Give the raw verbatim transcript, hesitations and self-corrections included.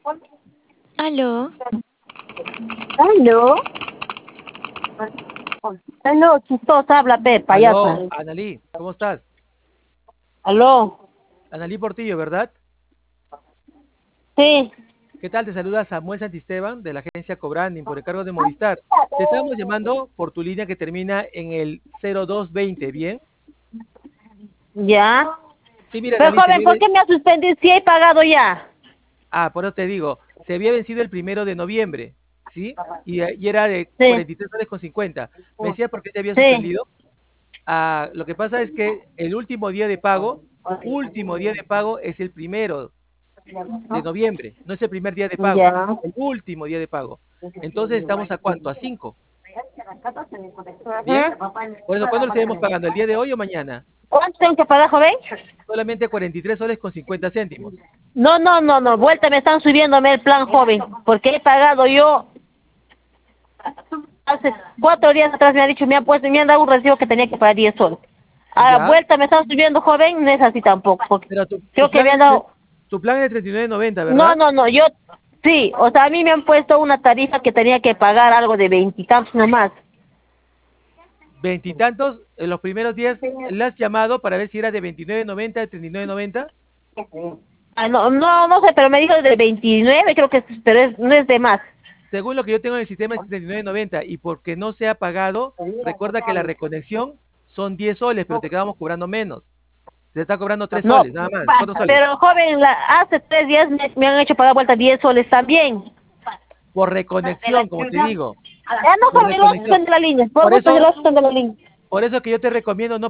Aló, Aló. Aló, chistosa, habla, pe, payasa. Aló, Analí, ¿cómo estás? Aló. Analí Portillo, ¿verdad? Sí. ¿Qué tal? Te saluda Samuel Santisteban de la agencia Cobranding por encargo de Movistar. Te estamos llamando por tu línea que termina en el cero dos veinte, ¿bien? Ya. Sí, mira, Pero Analí, se joven, había... ¿por ve- qué me ha suspendido si he pagado ya? Ah, por eso te digo, se había vencido el primero de noviembre, ¿sí? Y, eh, y era de Sí. cuarenta y tres soles con cincuenta. Me decía por qué te había Sí. suspendido. Ah, lo que pasa es que el último día de pago, último día de pago es el primero de noviembre, no es el primer día de pago, Ya. el último día de pago. Entonces estamos a cuánto, a cinco. Bien, Ujú. por eso, ¿cuándo lo seguimos pagando? ¿El día de hoy o mañana? ¿Cuánto tengo que pagar, joven? Solamente cuarenta y tres soles con cincuenta céntimos. No, no, no, no. Vuelta, me están subiéndome el plan, joven. Porque he pagado yo. Hace cuatro días atrás me ha dicho, me han puesto, me han dado un recibo que tenía que pagar diez soles. A la Ya, vuelta me están subiendo, joven, no es así tampoco. Porque pero tu, tu creo que plan me es han de, tre- dado. tu plan es de treinta y nueve noventa, No, ¿verdad? no, no, yo. Sí, o sea, a mí me han puesto una tarifa que tenía que pagar algo de veintitantos nomás. Veintitantos, en los primeros días, ¿le has llamado para ver si era de veintinueve noventa, de treinta y nueve noventa? Ah, no, no, no sé, pero me dijo de veintinueve, creo que es, pero es, no es de más. Según lo que yo tengo en el sistema es treinta y nueve noventa y porque no se ha pagado, recuerda que la reconexión son diez soles, pero te quedamos cobrando menos. Se está cobrando tres No, soles, nada más, pa- cuatro soles. pero joven, la, hace tres días me, me han hecho pagar vuelta diez soles también. Por reconexión, como te digo, Ya no, por joven, el otro está reconexión. de la línea, por Por gusto, el eso, otro está de la línea. por eso que yo te recomiendo no